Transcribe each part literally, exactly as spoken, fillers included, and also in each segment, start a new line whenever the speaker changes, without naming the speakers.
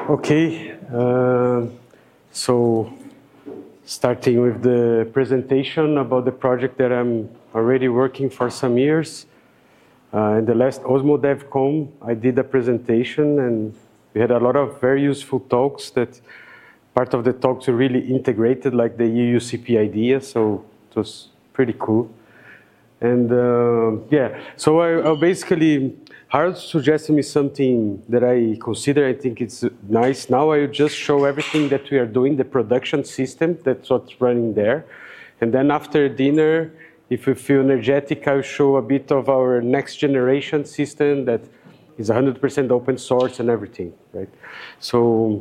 Okay, uh, so starting with the presentation about the project that I'm already working for some years. Uh, in the last Osmo DevCon, I did a presentation and we had a lot of very useful talks that part of the talks were really integrated, like the U U C P idea, so it was pretty cool. And uh, yeah, so I, I basically, Harold suggested me something that I consider, I think it's nice. Now I just show everything that we are doing, the production system, that's what's running there. And then after dinner, if we feel energetic, I'll show a bit of our next generation system that is one hundred percent open source and everything, right? So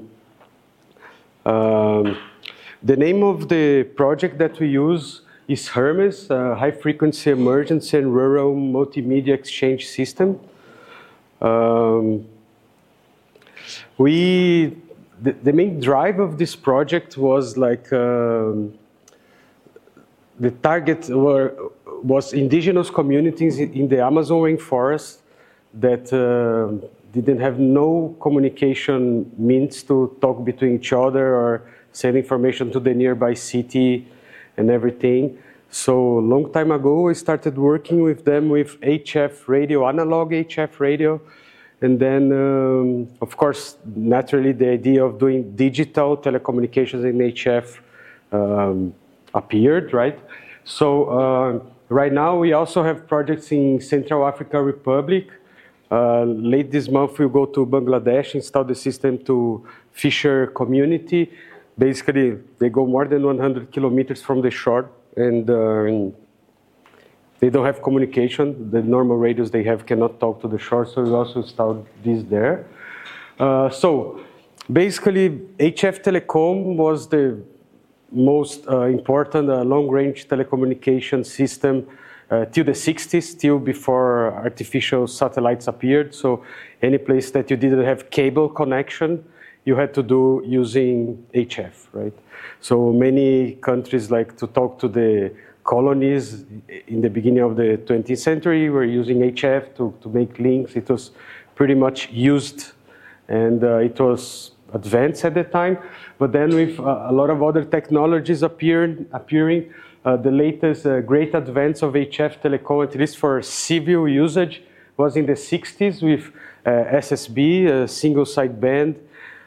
um, the name of the project that we use is Hermes, a high-frequency emergency and rural multimedia exchange system. Um, we, the, the main drive of this project was like, um, the target were, was indigenous communities in the Amazon rainforest that uh, didn't have no communication means to talk between each other or send information to the nearby city and everything. So a long time ago, I started working with them with H F radio, analog H F radio. And then, um, of course, naturally, the idea of doing digital telecommunications in H F um, appeared, right? So uh, right now, we also have projects in Central African Republic. Uh, late this month, we'll go to Bangladesh, install the system to Fisher community. Basically, they go more than one hundred kilometers from the shore, and uh, they don't have communication. The normal radios they have cannot talk to the shore, so we also installed this there. Uh, so basically, H F Telecom was the most uh, important uh, long-range telecommunication system uh, till the sixties, still before artificial satellites appeared. So any place that you didn't have cable connection, you had to do using H F, right? So many countries like to talk to the colonies in the beginning of the twentieth century were using H F to, to make links. It was pretty much used and uh, it was advanced at the time. But then with uh, a lot of other technologies appeared, appearing, uh, the latest uh, great advance of H F Telecom, at least for civil usage, was in the sixties with uh, S S B, a single sideband,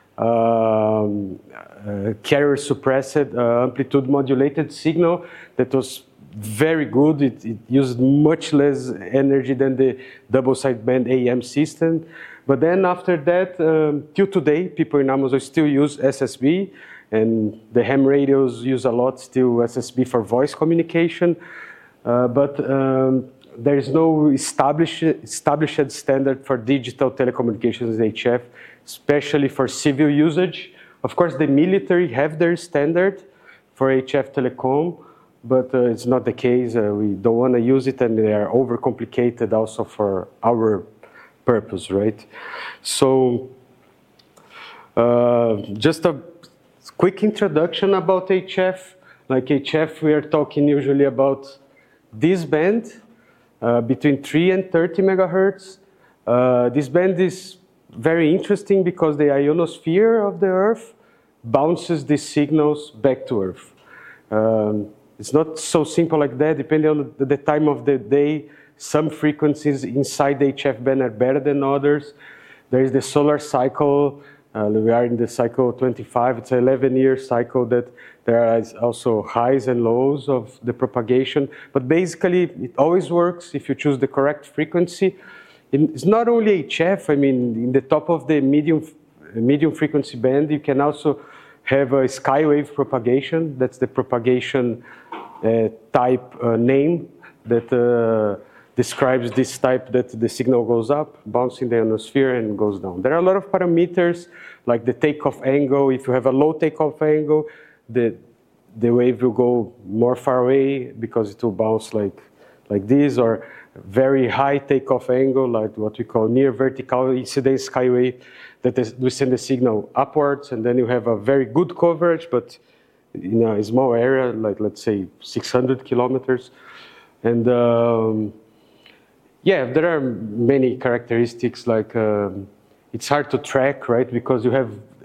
Um, uh, carrier suppressed uh, amplitude modulated signal that was very good. It, it used much less energy than the double sideband A M system. But then after that, um, till today, people in Amazon still use S S B, and the ham radios use a lot still S S B for voice communication. Uh, but um, there is no established, established standard for digital telecommunications in H F, especially for civil usage. Of course, the military have their standard for H F Telecom, but uh, it's not the case. Uh, we don't want to use it, and they are overcomplicated also for our purpose, right? So, uh, just a quick introduction about H F. Like H F, we are talking usually about this band, uh, between three and thirty megahertz. Uh, this band is very interesting because the ionosphere of the Earth bounces these signals back to Earth. Um, it's not so simple like that. Depending on the, the time of the day, some frequencies inside the H F band are better than others. There is the solar cycle. Uh, we are in the cycle twenty-five. It's an eleven-year cycle that there are also highs and lows of the propagation. But basically, it always works if you choose the correct frequency. It's not only H F. I mean, in the top of the medium, medium frequency band, you can also have a skywave propagation. That's the propagation uh, type uh, name that uh, describes this type that the signal goes up, bouncing the ionosphere, and goes down. There are a lot of parameters, like the takeoff angle. If you have a low takeoff angle, the, the wave will go more far away because it will bounce like, like this, or very high takeoff angle, like what we call near vertical incidence skywave, that is, we send the signal upwards, and then you have a very good coverage, but in a small area, like let's say six hundred kilometers. And um, yeah, there are many characteristics, like um, it's hard to track, right? Because you have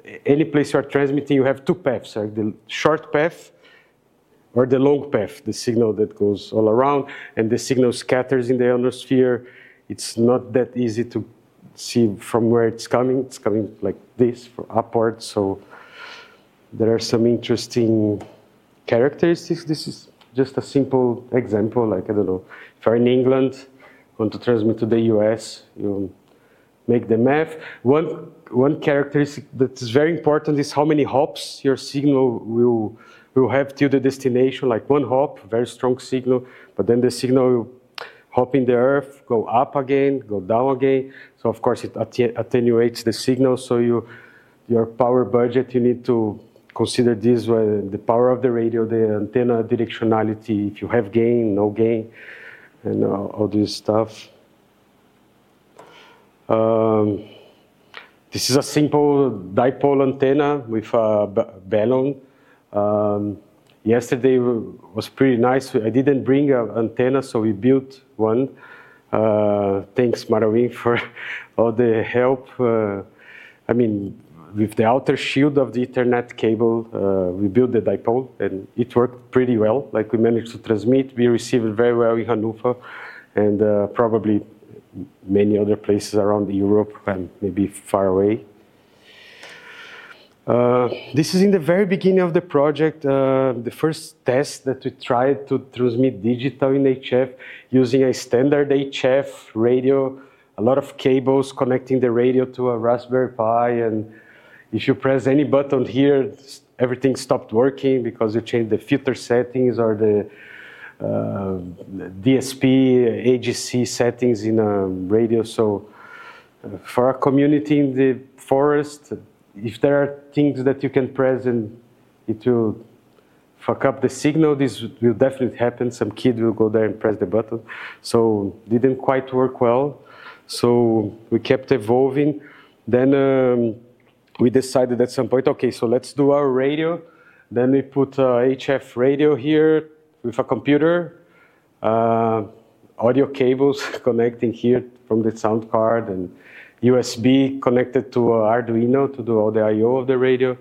any place you are transmitting, you have two paths, right? The short path or the long path, the signal that goes all around, and the signal scatters in the ionosphere. It's not that easy to see from where it's coming. It's coming like this, upwards. So there are some interesting characteristics. This is just a simple example. Like, I don't know, if you're in England, want to transmit to the U S, you make the math. One, one characteristic that is very important is how many hops your signal will, will have till the destination, like one hop, very strong signal, but then the signal will hop in the earth, go up again, go down again. So of course it attenuates the signal, so you, your power budget, you need to consider this, uh, the power of the radio, the antenna directionality, if you have gain, no gain, and uh, all this stuff. Um, this is a simple dipole antenna with a balloon. Um, yesterday was pretty nice. I didn't bring an antenna, so we built one. Uh, thanks, Marawin, for all the help. Uh, I mean, with the outer shield of the Ethernet cable, uh, we built the dipole, and it worked pretty well. Like, we managed to transmit. We received it very well in Hannover, and uh, probably many other places around Europe and maybe far away. Uh, this is in the very beginning of the project, uh, the first test that we tried to transmit digital in H F using a standard H F radio, a lot of cables connecting the radio to a Raspberry Pi, and if you press any button here, everything stopped working because you changed the filter settings or the uh, D S P, A G C settings in a radio. So uh, for a community in the forest, if there are things that you can press and it will fuck up the signal, this will definitely happen. Some kid will go there and press the button. So it didn't quite work well. So we kept evolving. Then um, we decided at some point, okay, so let's do our radio. Then we put a H F radio here with a computer, uh, audio cables connecting here from the sound card, and U S B connected to uh, Arduino to do all the I O of the radio.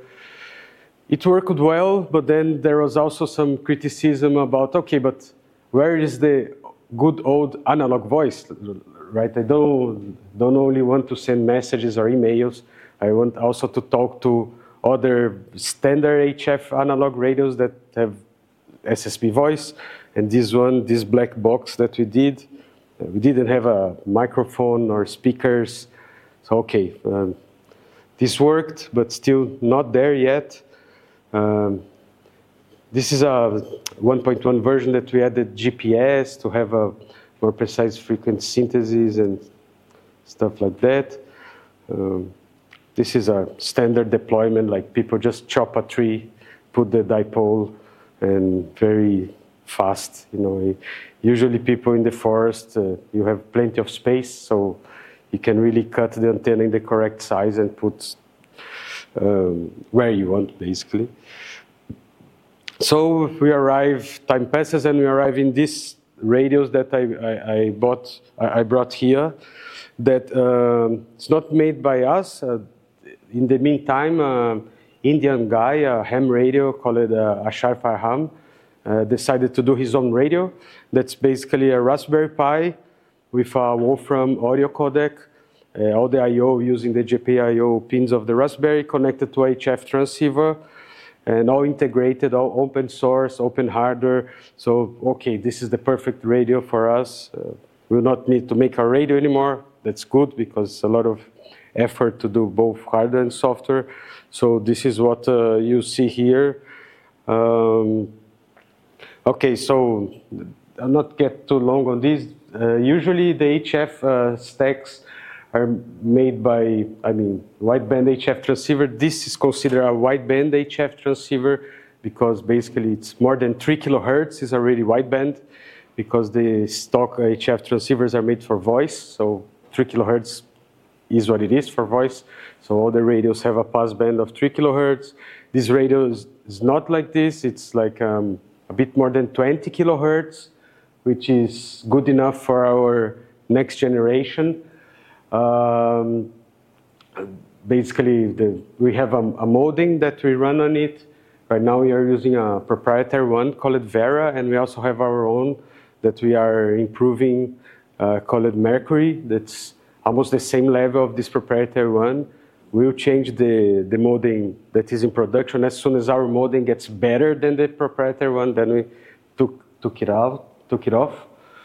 It worked well, but then there was also some criticism about, okay, but where is the good old analog voice, right? I don't, don't only want to send messages or emails. I want also to talk to other standard H F analog radios that have S S B voice. And this one, this black box that we did, we didn't have a microphone or speakers. So, okay, um, this worked, but still not there yet. Um, this is a one point one version that we added G P S to have a more precise frequency synthesis and stuff like that. Um, this is a standard deployment, like people just chop a tree, put the dipole, and very fast. You know, usually people in the forest, uh, you have plenty of space, so you can really cut the antenna in the correct size and put um, where you want, basically. So we arrive, time passes, and we arrive in these radios that I, I, I bought, I, I brought here. That um, it's not made by us. Uh, in the meantime, uh, Indian guy, a ham radio called uh, Ashar Farham, uh, decided to do his own radio. That's basically a Raspberry Pi with a Wolfram audio codec, uh, all the I O using the G P I O pins of the Raspberry connected to a H F transceiver, and all integrated, all open source, open hardware. So, okay, this is the perfect radio for us. Uh, we'll not need to make a radio anymore. That's good because it's a lot of effort to do both hardware and software. So this is what uh, you see here. Um, okay, so I'll not get too long on this. Uh, usually the H F uh, stacks are made by, I mean, wideband H F transceiver. This is considered a wideband H F transceiver because basically it's more than three kilohertz is already wideband because the stock H F transceivers are made for voice. So three kilohertz is what it is for voice. So all the radios have a passband of three kilohertz. This radio is, is not like this. It's like um, a bit more than twenty kilohertz, which is good enough for our next generation. Um, basically, the, we have a, a modem that we run on it. Right now we are using a proprietary one called Vera, and we also have our own that we are improving uh, called Mercury. That's almost the same level of this proprietary one. We'll change the, the modem that is in production. As soon as our modem gets better than the proprietary one, then we took, took, it, out, took it off.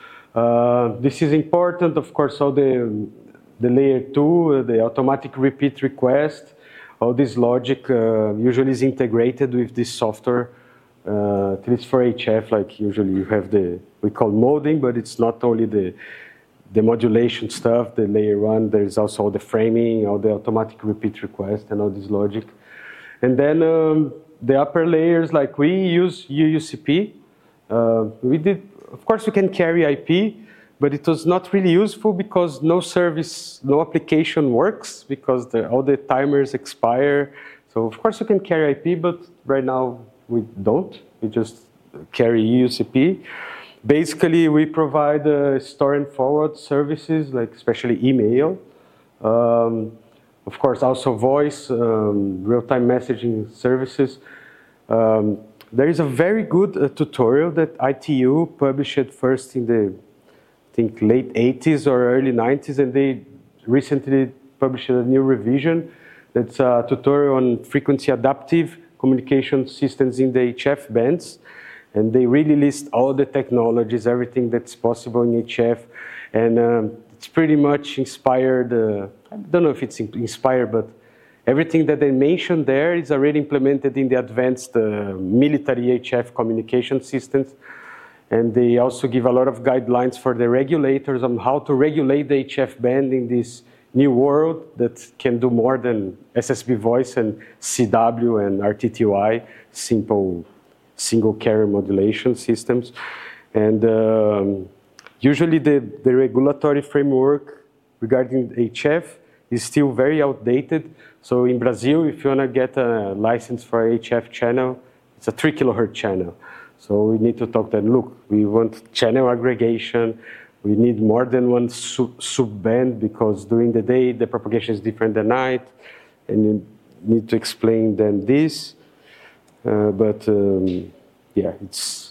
Uh, this is important, of course, all the, the layer two, the automatic repeat request, all this logic uh, usually is integrated with this software, uh, at least for H F, like usually you have the, we call modem, but it's not only the, the modulation stuff, the layer one, there's also all the framing, all the automatic repeat request and all this logic. And then um, the upper layers, like we use U U C P. Uh, we did, of course we can carry I P, but it was not really useful because no service, no application works because the, all the timers expire. So of course you can carry I P, but right now we don't. We just carry U U C P. Basically, we provide uh, store and forward services, like especially email. Um, of course, also voice, um, real-time messaging services. Um, there is a very good uh, tutorial that I T U published first in the, I think, late eighties or early nineties, and they recently published a new revision. That's a tutorial on frequency adaptive communication systems in the H F bands. And they really list all the technologies, everything that's possible in H F. And um, it's pretty much inspired, uh, I don't know if it's inspired, but everything that they mentioned there is already implemented in the advanced uh, military H F communication systems. And they also give a lot of guidelines for the regulators on how to regulate the H F band in this new world that can do more than S S B voice and C W and R T T Y, simple single carrier modulation systems. And um, usually the, the regulatory framework regarding H F is still very outdated. So in Brazil, if you want to get a license for H F channel, it's a three kilohertz channel. So we need to talk that, look, we want channel aggregation. We need more than one sub, sub band because during the day, the propagation is different than night. And you need to explain then this. Uh, but um, yeah, it's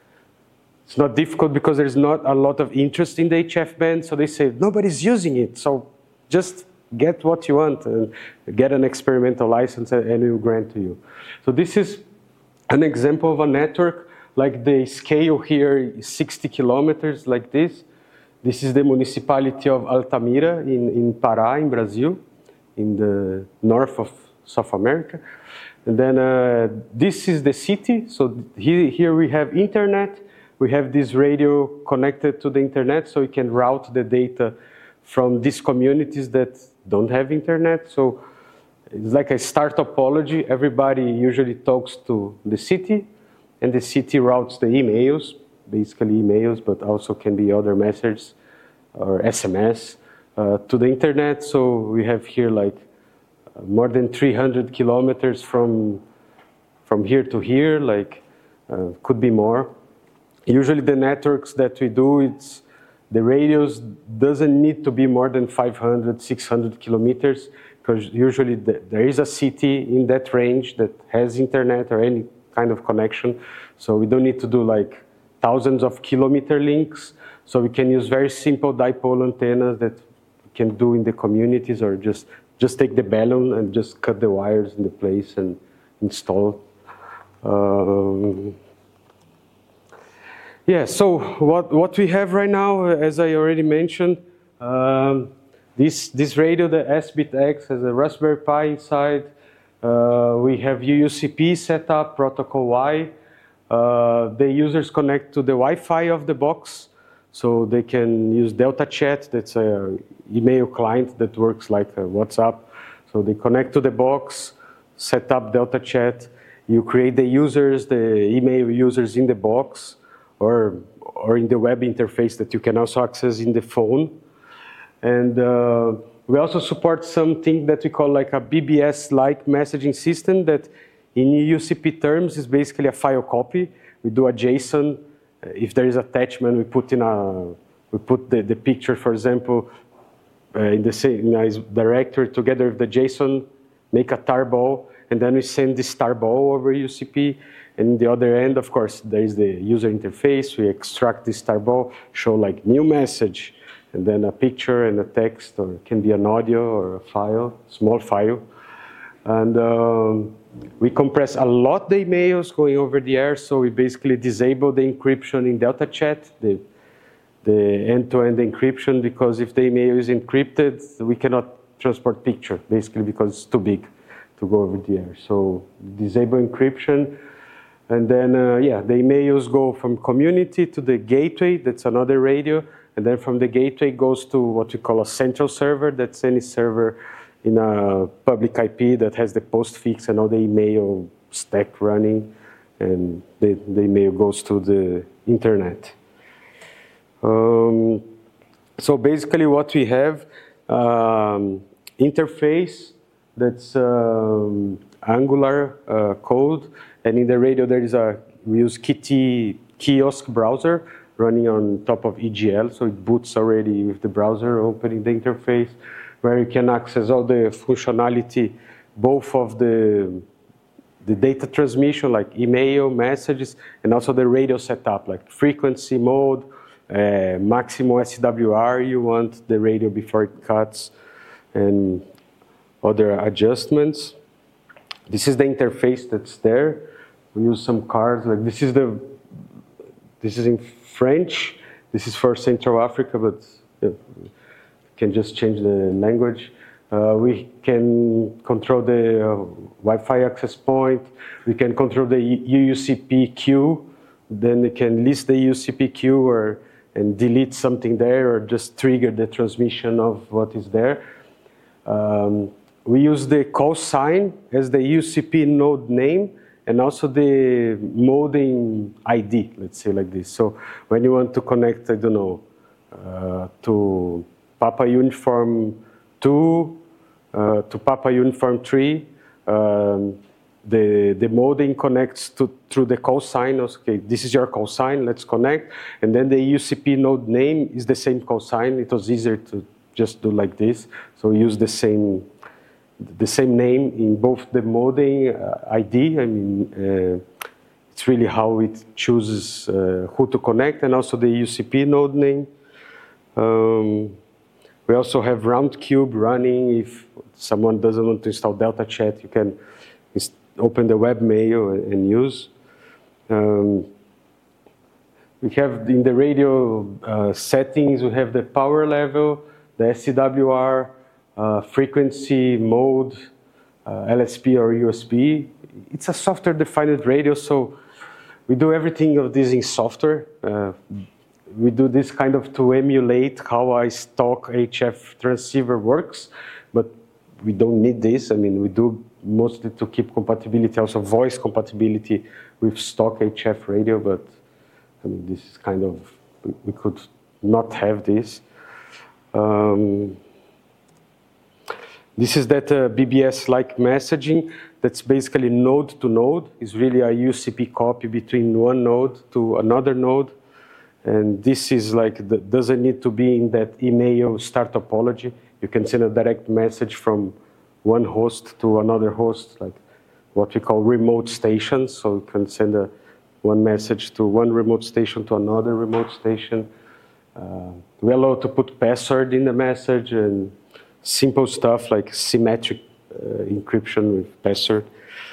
it's not difficult because there's not a lot of interest in the H F band. So they say nobody's using it. So just get what you want and get an experimental license, and we'll grant to you. So this is an example of a network. Like the scale here is sixty kilometers, like this. This is the municipality of Altamira in in Pará, in Brazil, in the north of South America. And then uh, this is the city. So here, here we have internet. We have this radio connected to the internet, so we can route the data from these communities that don't have internet. So it's like a star topology. Everybody usually talks to the city, and the city routes the emails, basically emails, but also can be other messages or S M S uh, to the internet. So we have here like more than three hundred kilometers from, from here to here, like uh, could be more. Usually the networks that we do, it's, the radius doesn't need to be more than five hundred, six hundred kilometers, because usually the, there is a city in that range that has internet or any kind of connection. So we don't need to do like thousands of kilometer links. So we can use very simple dipole antennas that we can do in the communities, or just Just take the balloon and just cut the wires in the place and install. Um, yeah, so what, what we have right now, as I already mentioned, um, this, this radio, the S B I T X, has a Raspberry Pi inside. Uh, we have U U C P set up, protocol Y. Uh, the users connect to the Wi-Fi of the box. So they can use Delta Chat, that's an email client that works like a WhatsApp. So they connect to the box, set up Delta Chat. You create the users, the email users in the box, or, or in the web interface that you can also access in the phone. And uh, we also support something that we call like a B B S-like messaging system that in U U C P terms is basically a file copy. We do a JSON. If there is attachment, we put in a, we put the, the picture, for example, uh, in the same nice directory together with the JSON, make a tarball, and then we send this tarball over U C P. And the other end, of course, there is the user interface. We extract this tarball, show like new message, and then a picture and a text, or it can be an audio or a file, small file. And um, we compress a lot the emails going over the air, so we basically disable the encryption in Delta Chat, the, the end-to-end encryption, because if the email is encrypted, we cannot transport picture, basically because it's too big to go over the air. So disable encryption. And then, uh, yeah, the emails go from community to the gateway, that's another radio. And then from the gateway goes to what we call a central server, that's any server in a public I P that has the postfix and all the email stack running. And the, the email goes to the internet. Um, so basically what we have, um, interface that's um, Angular uh, code. And in the radio, there is a, we use Qt kiosk browser running on top of E G L. So it boots already with the browser opening the interface, where you can access all the functionality, both of the, the data transmission, like email, messages, and also the radio setup, like frequency mode, uh, maximum S W R you want the radio before it cuts, and other adjustments. This is the interface that's there. We use some cards, like this is the, this is in French. This is for Central Africa, but uh, can just change the language. Uh, we can control the uh, Wi-Fi access point. We can control the U U C P queue. Then we can list the U U C P queue or and delete something there, or just trigger the transmission of what is there. Um, we use the call sign as the U C P node name, and also the modem I D, let's say like this. So when you want to connect, I don't know, uh, to Papa Uniform two, uh, to Papa Uniform three, um, the, the modem connects to, through the call sign. Okay, this is your call sign, let's connect. And then the U C P node name is the same call sign. It was easier to just do like this. So we use the same the same name in both the modem uh, I D. I mean, uh, it's really how it chooses uh, who to connect, and also the U C P node name. Um, we also have Roundcube running. If someone doesn't want to install Delta Chat, you can open the webmail and, and use. Um, we have in the radio uh, settings, we have the power level, the S C W R, Uh, frequency, mode, uh, L S P or U S B. It's a software-defined radio, so we do everything of this in software. Uh, we do this kind of to emulate how a stock H F transceiver works, but we don't need this. I mean, we do mostly to keep compatibility, also voice compatibility with stock H F radio, but I mean, this is kind of, we could not have this. Um, This is that uh, B B S-like messaging that's basically node to node. It's really a U C P copy between one node to another node. And this is like, the, doesn't need to be in that email star topology. You can send a direct message from one host to another host, like what we call remote stations. So you can send a, one message to one remote station to another remote station. Uh, we allow to put password in the message, and simple stuff like symmetric uh, encryption with password.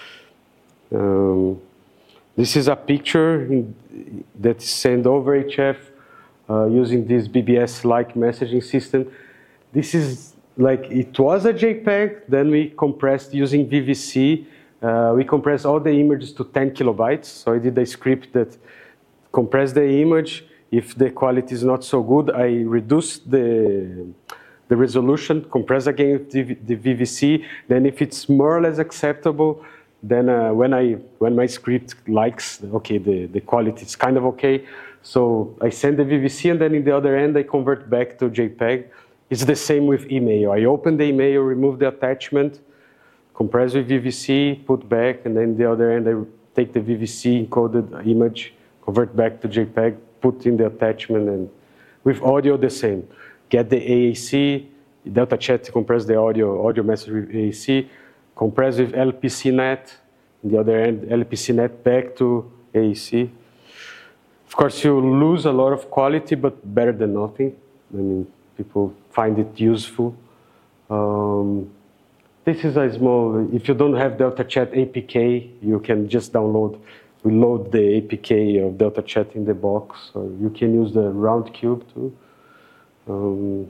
Um, this is a picture in, that's sent over H F uh, using this B B S-like messaging system. This is like, it was a JPEG, then we compressed using V V C. Uh, we compressed all the images to ten kilobytes. So I did a script that compressed the image. If the quality is not so good, I reduced the the resolution, compress again with the, the V V C. Then if it's more or less acceptable, then uh, when I when my script likes, okay, the, the quality is kind of okay. So I send the V V C, and then in the other end, I convert back to JPEG. It's the same with email. I open the email, remove the attachment, compress with V V C, put back, and then the other end, I take the V V C encoded image, convert back to JPEG, put in the attachment, and with audio the same. Get the A A C, Delta Chat compress the audio, audio message with A A C, compress with L P C net, on the other end, L P C net back to A A C. Of course, you lose a lot of quality, but better than nothing. I mean, people find it useful. Um, this is a small, if you don't have Delta Chat A P K, you can just download, we load the A P K of Delta Chat in the box, or you can use the round cube too. Um,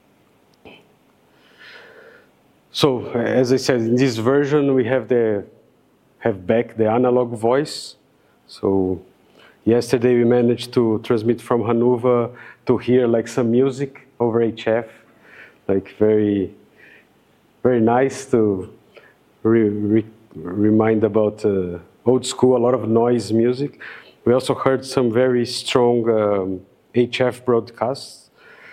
so, as I said, in this version, we have the have back the analog voice. So, yesterday we managed to transmit from Hanuva to hear like some music over H F, like very, very nice to re re remind about uh, old school, a lot of noise music. We also heard some very strong um, H F broadcasts.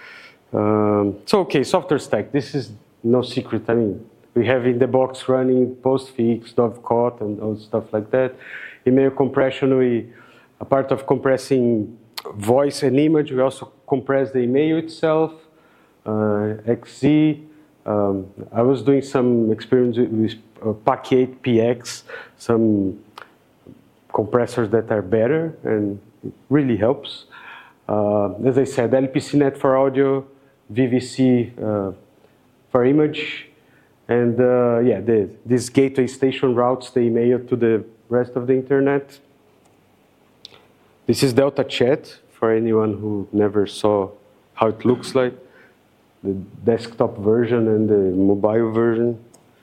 Um, so, okay, software stack, this is no secret. I mean, we have in the box running postfix, Dovecot, and all stuff like that. Email compression, we, a part of compressing voice and image, we also compress the email itself, uh, X Z. Um, I was doing some experience with uh, P A C eight P X, some compressors that are better, and it really helps. Uh, as I said, L P C net for audio, V V C uh, for image, and uh, yeah, the, this gateway station routes the email to the rest of the internet. This is Delta Chat for anyone who never saw how it looks like, the desktop version and the mobile version.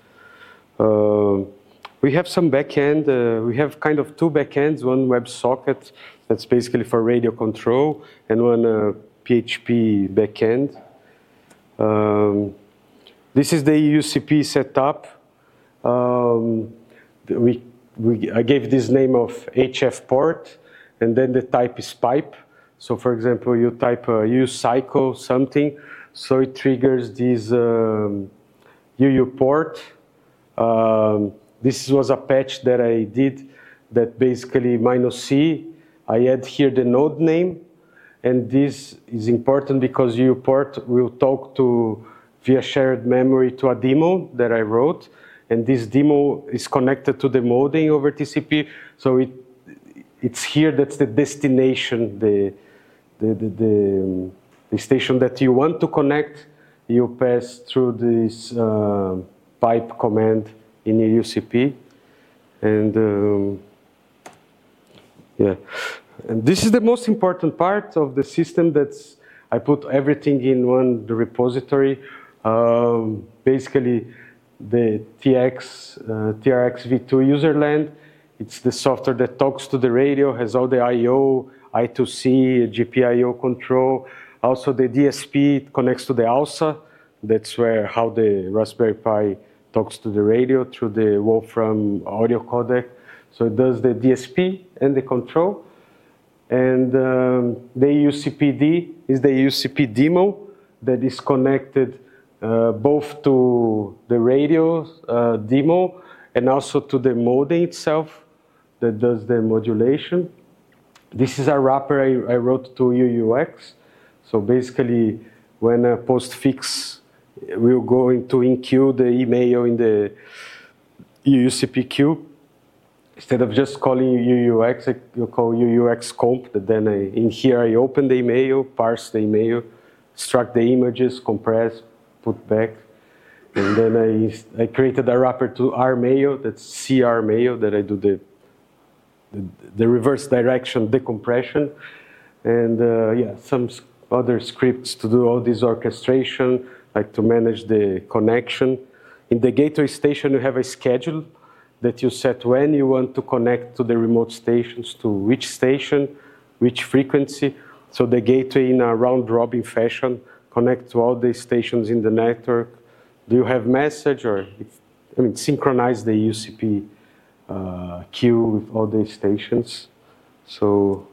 Uh, we have some backend. Uh, we have kind of two backends, one WebSocket that's basically for radio control, and one uh, P H P backend. Um, this is the E U C P setup. Um, we, we, I gave this name of H F port, and then the type is pipe. So for example, you type uh, U cycle something, so it triggers this um, U U port. Um, this was a patch that I did that basically minus C, I add here the node name, and this is important because U U port will talk to via shared memory to a demo that I wrote, and this demo is connected to the modem over T C P, so it it's here, that's the destination, the, the, the, the, um, the station that you want to connect, you pass through this uh, pipe command in E U C P. And um, yeah, and this is the most important part of the system. That's, I put everything in one repository. Um, basically, the T X, uh, T R X V two userland, it's the software that talks to the radio, has all the I O, I two C, G P I O control. Also the D S P connects to the ALSA. That's where how the Raspberry Pi talks to the radio through the Wolfram audio codec. So it does the D S P and the control. And um, the E U C P D is the E U C P demo that is connected uh, both to the radio uh, demo and also to the modem itself that does the modulation. This is a wrapper I, I wrote to U U X. So basically, when a postfix will go into enqueue the email in the U U C P queue, instead of just calling U U X, you call U U X comp. That then I, in here I open the email, parse the email, extract the images, compress, put back. And then I, I created a wrapper to R mail, that's C R mail, that I do the, the, the reverse direction decompression. And uh, yeah, some other scripts to do all this orchestration, like to manage the connection. In the gateway station, you have a schedule that you set when you want to connect to the remote stations, to which station, which frequency. So the gateway in a round-robin fashion connect to all the stations in the network. Do you have message, or if, I mean, synchronize the U C P uh, queue with all the stations. So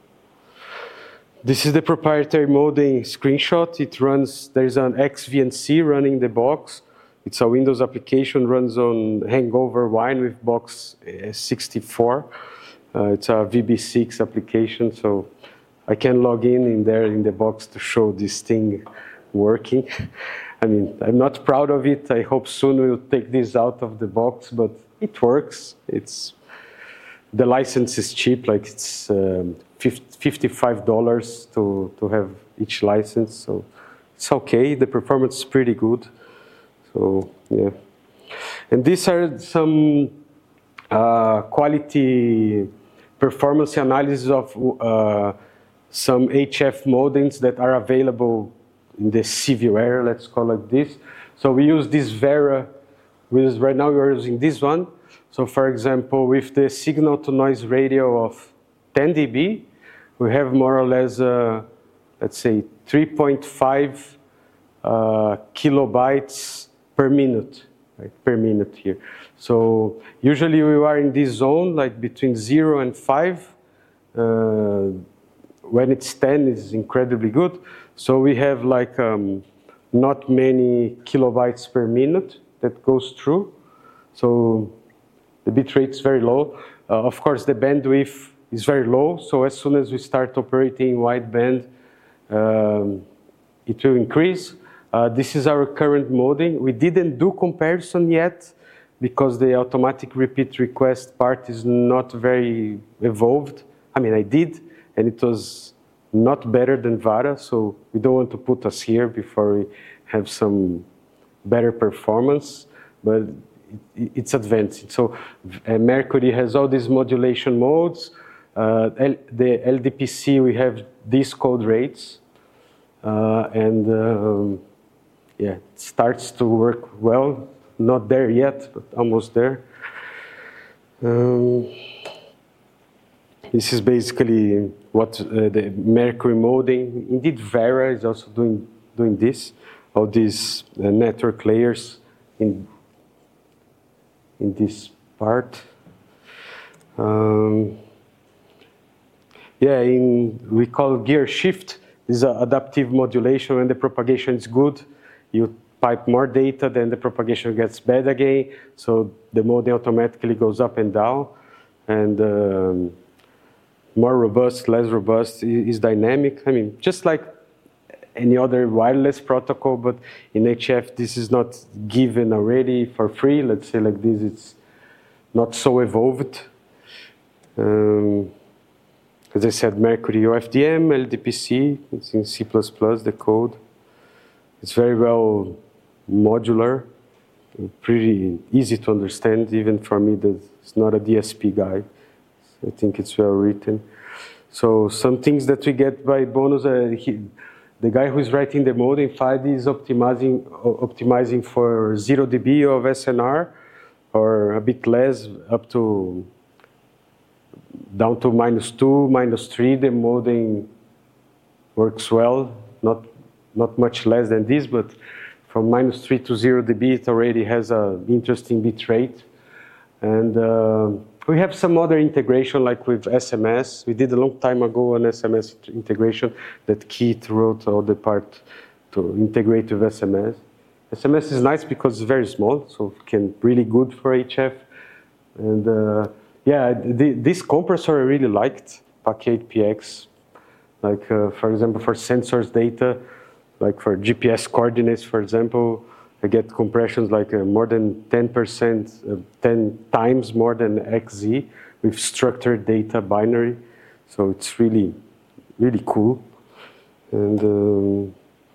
this is the proprietary modem screenshot. It runs, there's an X V N C running the box. It's a Windows application, runs on Hangover Wine with box sixty-four. Uh, it's a V B six application, so I can log in in there in the box to show this thing working. I mean, I'm not proud of it. I hope soon we'll take this out of the box, but it works. It's the license is cheap, like it's um, fifty-five dollars to to have each license, so it's okay. The performance is pretty good. So yeah, and these are some uh, quality performance analysis of uh, some H F modems that are available in the C-view area, let's call it this. So we use this Vera, we use, right now we're using this one. So for example, with the signal to noise ratio of ten D B, we have more or less, uh, let's say, three point five uh, kilobytes per minute, right, per minute here. So usually we are in this zone, like between zero and five. Uh, when it's ten, it's incredibly good. So we have like um, not many kilobytes per minute that goes through. So the bit rate is very low. Uh, of course, the bandwidth is very low. So as soon as we start operating wideband, um, it will increase. Uh, this is our current modem. We didn't do comparison yet because the automatic repeat request part is not very evolved. I mean, I did, and it was not better than Vara, so we don't want to put us here before we have some better performance, but it, it's advancing. So uh, Mercury has all these modulation modes. Uh, L, the L D P C, we have these code rates, uh, and um, yeah, it starts to work well. Not there yet, but almost there. Um, this is basically what uh, the Mercury modem. Indeed, Vera is also doing doing this. All these uh, network layers in in this part. Um, yeah, in we call gear shift. This is adaptive modulation. When the propagation is good, you pipe more data, then the propagation gets bad again. So the modem automatically goes up and down, and um, more robust, less robust is dynamic. I mean, just like any other wireless protocol, but in H F, this is not given already for free. Let's say like this, it's not so evolved. Um, as I said, Mercury O F D M, L D P C, it's in C plus plus, the code. It's very well modular, pretty easy to understand, even for me that's not a D S P guy. I think it's well written. So some things that we get by bonus, uh, he, the guy who's writing the modem, Fadi, is optimizing, optimizing for zero D B of S N R, or a bit less, up to, down to minus two, minus three, the modem works well, not, not much less than this, but from minus three to zero D B, it already has an interesting bit rate. And uh, we have some other integration, like with S M S. We did a long time ago an S M S integration that Keith wrote all the part to integrate with S M S. S M S is nice because it's very small, so it can really good for H F. And uh, yeah, the, this compressor I really liked, P A C eight P X. Like uh, for example, for sensors data, like for G P S coordinates, for example, I get compressions like uh, more than ten percent, uh, ten times more than X Z with structured data binary. So it's really, really cool. And um,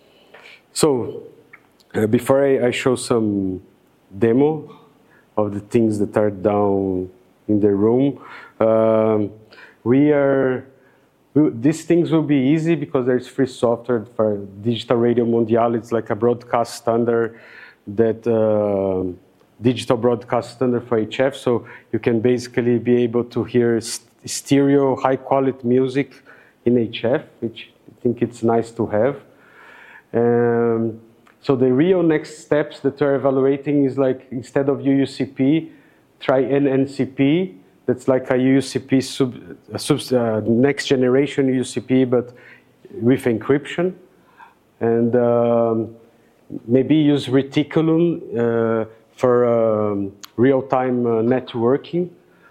so uh, before I, I show some demo of the things that are down in the room, um, we are, these things will be easy because there's free software for Digital Radio Mondial. It's like a broadcast standard, that uh, digital broadcast standard for H F. So you can basically be able to hear st stereo, high quality music in H F, which I think it's nice to have. Um, so the real next steps that we're evaluating is like, instead of U U C P, try N N C P. That's like a U U C P, sub, a sub, uh, next generation U U C P, but with encryption. And um, maybe use Reticulum uh, for um, real-time uh, networking.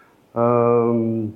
Um,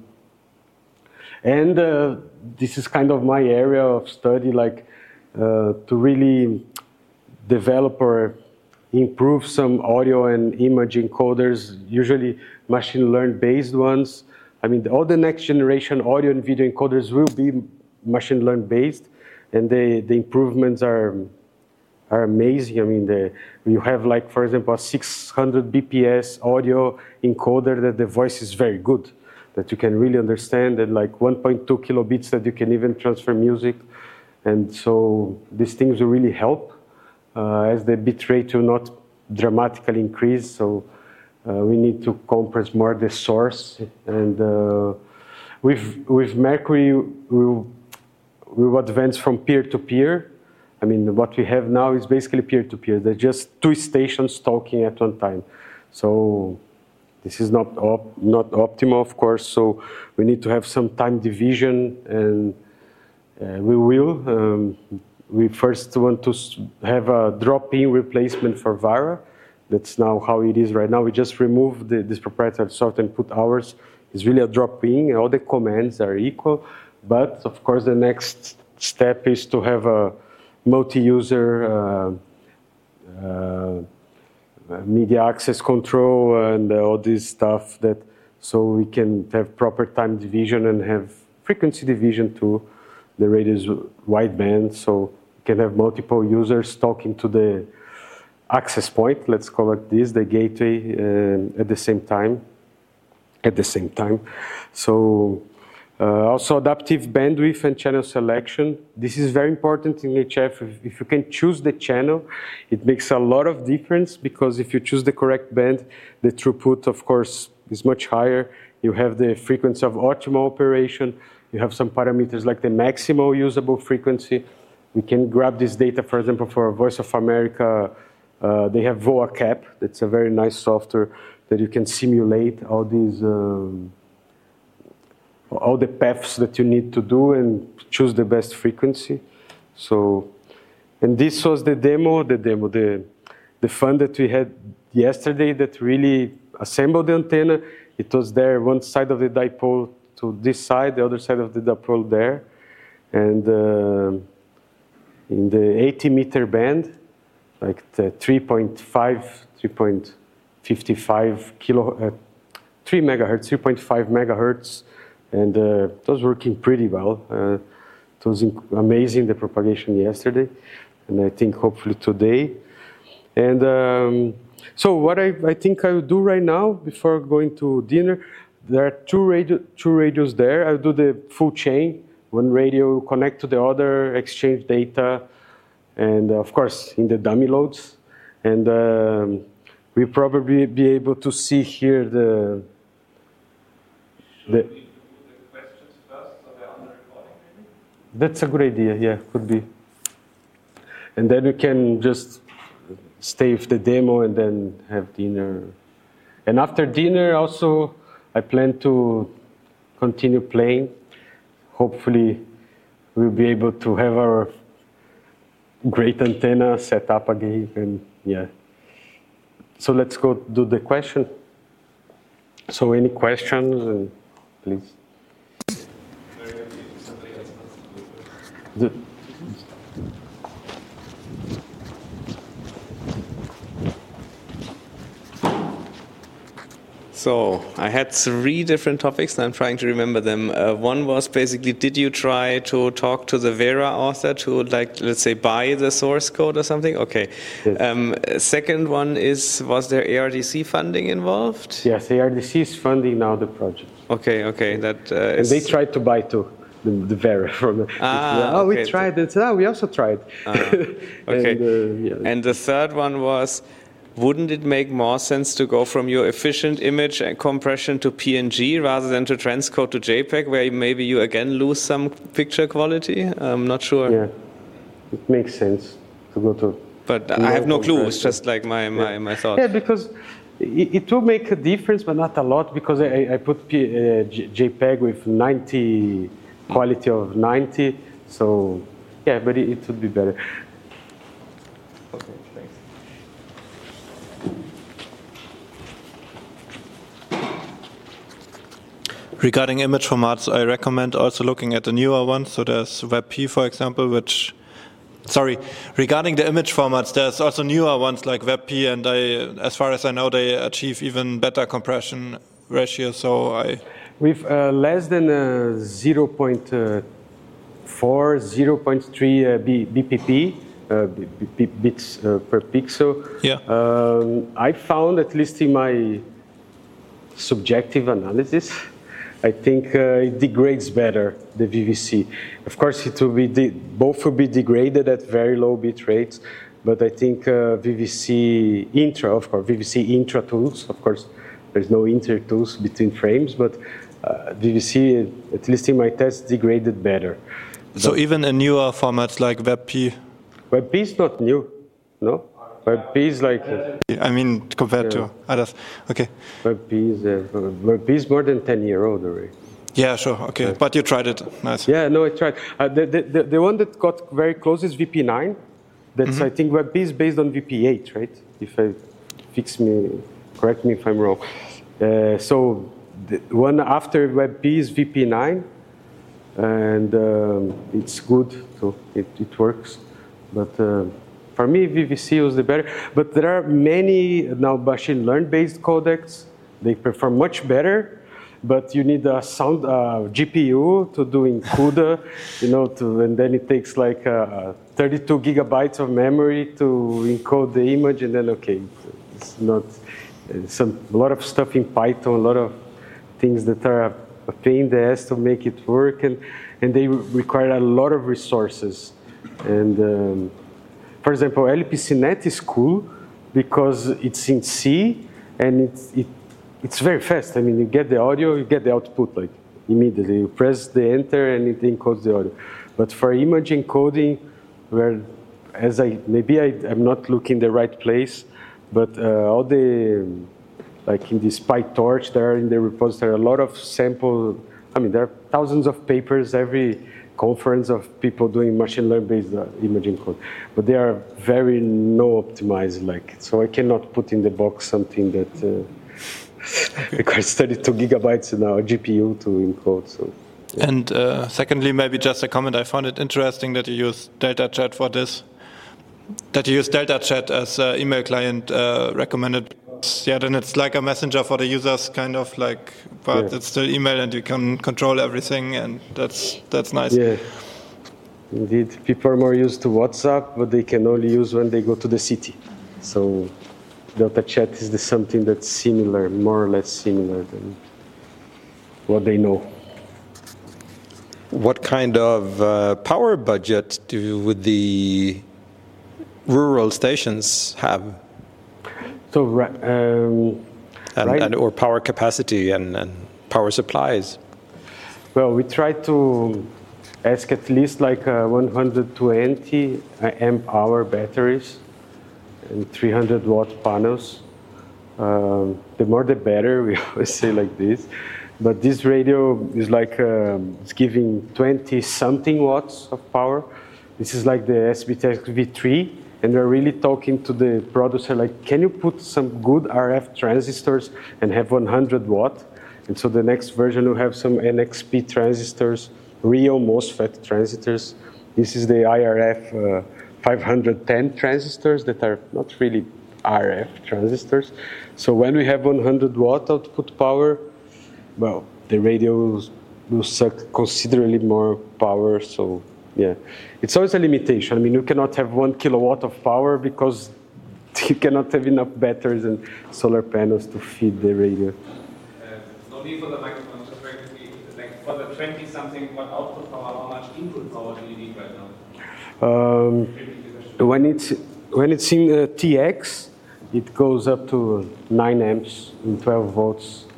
and uh, this is kind of my area of study, like uh, to really develop or improve some audio and image encoders, usually machine learned based ones. I mean, all the next generation audio and video encoders will be machine learned based, and the, the improvements are, are amazing. I mean, the, you have like, for example, a six hundred B P S audio encoder that the voice is very good, that you can really understand, and like one point two kilobits that you can even transfer music. And so these things will really help uh, as the bit rate will not dramatically increase. So uh, we need to compress more the source. And uh, with, with Mercury, we'll, we'll advance from peer-to-peer. I mean, what we have now is basically peer-to-peer. They're just two stations talking at one time. So this is not, op not optimal, of course. So we need to have some time division, and Uh, we will. Um, we first want to have a drop-in replacement for Vara. That's now how it is right now. We just remove the, this proprietary software and put ours. It's really a drop-in. All the commands are equal. But, of course, the next step is to have a multi-user uh, uh, media access control and uh, all this stuff, that so we can have proper time division and have frequency division too. The radio is wideband, so you can have multiple users talking to the access point, let's call it this, the gateway, uh, at the same time. At the same time. So uh, also adaptive bandwidth and channel selection. This is very important in H F. If, if you can choose the channel, it makes a lot of difference, because if you choose the correct band, the throughput, of course, is much higher. You have the frequency of optimal operation. You have some parameters like the maximal usable frequency. We can grab this data, for example, for Voice of America. Uh, they have VoaCap. That's a very nice software that you can simulate all these, um, all the paths that you need to do and choose the best frequency. So, and this was the demo, the demo, the, the fun that we had yesterday that really assembled the antenna. It was there, one side of the dipole to this side, the other side of the dipole there. And uh, in the eighty meter band, like the three point five, three point five kilo, uh, three megahertz, three point five megahertz. And uh, it was working pretty well. Uh, it was amazing, the propagation yesterday. And I think hopefully today. And um, so what I, I think I will do right now, before going to dinner, there are two, radio, two radios there. I'll do the full chain. One radio will connect to the other, exchange data, and uh, of course, in the dummy loads. And um, we'll probably be able to see here the... the
Should we do the questions first, so they're on the recording, maybe?
That's a good idea, yeah, could be. And then we can just stay with the demo and then have dinner. And after dinner also, I plan to continue playing. Hopefully, we'll be able to have our great antenna set up again. And yeah. So let's go do the question. So any questions, please? The,
So I had three different topics, and I'm trying to remember them. Uh, one was basically, did you try to talk to the Vera author to, like, let's say, buy the source code or something? Okay.
Yes.
Um, second one is, was there A R D C funding involved?
Yes, A R D C is funding now the project.
Okay, okay. That uh,
and
is...
they tried to buy too. The, the Vera from the,
ah,
oh,
okay.
we tried it. Oh, we also tried.
Ah, okay.
and, uh, yeah.
And the third one was, wouldn't it make more sense to go from your efficient image compression to P N G rather than to transcode to JPEG, where maybe you again lose some picture quality? I'm not sure.
Yeah, it makes sense to go to.
But I have no clue. It's just like my my,
yeah.
my thought.
Yeah, because it, it will make a difference, but not a lot, because I, I put P, uh, JPEG with ninety quality of ninety. So yeah, but it, it would be better.
Okay, thanks.
Regarding image formats, I recommend also looking at the newer ones. So there's WebP, for example, which Sorry, regarding the image formats, there's also newer ones like WebP, and I, as far as I know, they achieve even better compression ratio. So I,
with uh, less than uh, zero point four, zero point three uh, B P P, uh, b b bits uh, per pixel.
Yeah.
Um, I found, at least in my subjective analysis, I think uh, it degrades better, the V V C. Of course, it will be de both will be degraded at very low bit rates, but I think uh, V V C intra, of course, V V C intra tools, of course, there's no inter tools between frames, but uh, V V C, at least in my test, degraded better.
So
but
even in newer formats like WebP?
WebP is not new, no? WebP is like... Uh,
I mean, compared
yeah.
to others. Okay.
WebP is, uh, WebP is more than ten year old already.
Yeah, sure. Okay. But you tried it. Nice.
Yeah, no, I tried. Uh, the, the, the one that got very close is V P nine. That's, mm-hmm. I think, WebP is based on V P eight, right? If I fix me, correct me if I'm wrong. Uh, so the one after WebP is V P nine, and um, it's good, so it, it works. But uh, for me, V V C was the better. But there are many now machine learn-based codecs. They perform much better, but you need a sound uh, G P U to do in CUDA, you know, to, and then it takes like uh, thirty-two gigabytes of memory to encode the image, and then okay, it's not some a lot of stuff in Python, a lot of things that are a pain in the ass to make it work, and and they require a lot of resources. And um, for example, L P C net is cool because it's in C and it's it, it's very fast. I mean, you get the audio, you get the output like immediately. You press the enter and it encodes the audio. But for image encoding, where as I maybe I, I'm not looking the right place, but uh, all the like in this PyTorch, there are in the repository a lot of sample. I mean, there are thousands of papers every conference of people doing machine learning-based uh, imaging code, but they are very no optimized. Like, so I cannot put in the box something that uh, requires thirty-two gigabytes now a G P U to encode. So. Yeah.
And uh, secondly, maybe just a comment. I found it interesting that you use Delta Chat for this. That you use Delta Chat as an email client uh, recommended. Yeah, then it's like a messenger for the users, kind of like, but yeah. It's still email, and you can control everything, and that's that's nice.
Yeah, indeed. People are more used to WhatsApp, but they can only use when they go to the city. So Delta Chat is the something that's similar, more or less similar than what they know.
What kind of uh, power budget do would the rural stations have?
So, um,
and,
right,
and or power capacity and, and power supplies?
Well, we try to ask at least like uh, one hundred twenty amp hour batteries and three hundred watt panels. Um, the more the better, we always say like this. But this radio is like, um, it's giving twenty something watts of power. This is like the S B T X V three. And we're really talking to the producer, like, can you put some good R F transistors and have one hundred watt? And so the next version will have some N X P transistors, real MOSFET transistors. This is the I R F uh, five hundred ten transistors that are not really R F transistors. So when we have one hundred watt output power, well, the radio will, will suck considerably more power. So yeah, it's always a limitation. I mean, you cannot have one kilowatt of power because you cannot have enough batteries and solar panels to feed the radio.
Uh, no need for the microphone, just very quickly. Like for the twenty something watt output power, how much input power do you need right now?
Um, when it's when it's in uh, T X, it goes up to nine amps in twelve volts.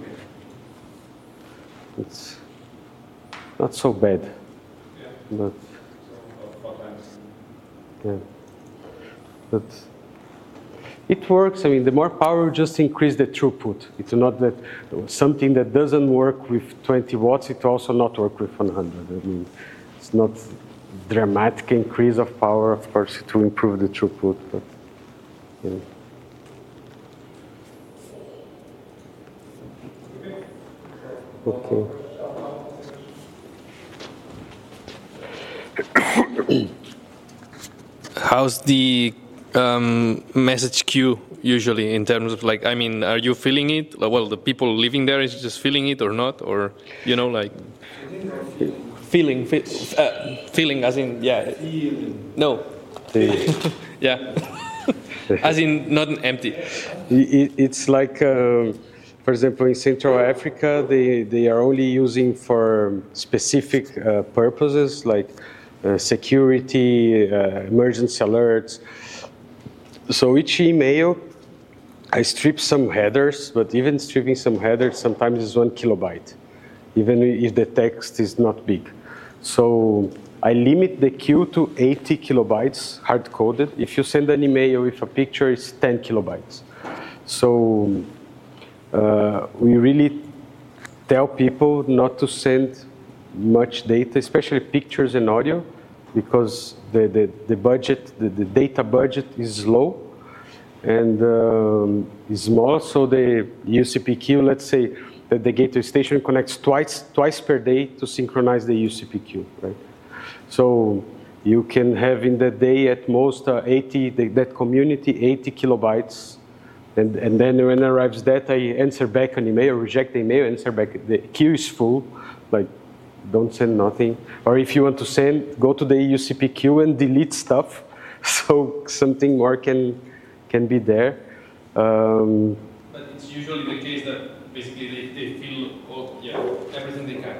It's not so bad. But yeah, but it works. I mean, the more power, just increase the throughput. It's not that something that doesn't work with twenty watts, it also not work with one hundred. I mean, it's not dramatic increase of power. Of course, it will improve the throughput, but yeah. Okay.
how's the um, message queue usually in terms of like, I mean, are you filling it? Well, the people living there is just filling it or not, or you know, like feeling, fe uh, feeling as in yeah, no, yeah, as in not empty.
It, it's like, um, for example, in Central Africa, they they are only using for specific uh, purposes like uh, security, uh, emergency alerts. So each email, I strip some headers, but even stripping some headers sometimes is one kilobyte, even if the text is not big. So I limit the queue to eighty kilobytes, hard-coded. If you send an email with a picture, it's ten kilobytes. So uh, we really tell people not to send much data, especially pictures and audio, because the, the, the budget, the, the data budget is low and um, is small. So the U C P queue, let's say that the gateway station connects twice, twice per day to synchronize the U C P queue, right? So you can have in the day at most uh, eighty, the, that community, eighty kilobytes. And, and then when arrives that, I answer back an email, reject the email, answer back. The queue is full, like don't send nothing. Or if you want to send, go to the U C P queue and delete stuff. So something more can, can be there. Um,
but it's usually the case that basically they, they feel, oh, yeah, everything they can,